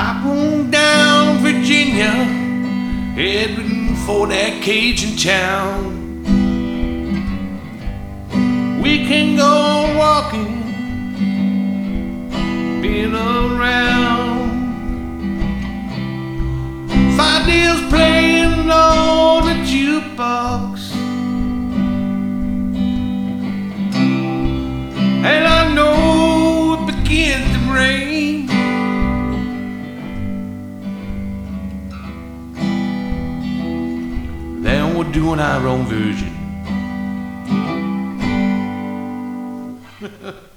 Hop on down, Virginia, heading for that Cajun town. We can go walking, been around. 5 days playing on the jukebox, and I know it begins to rain. Then we're doing our own version.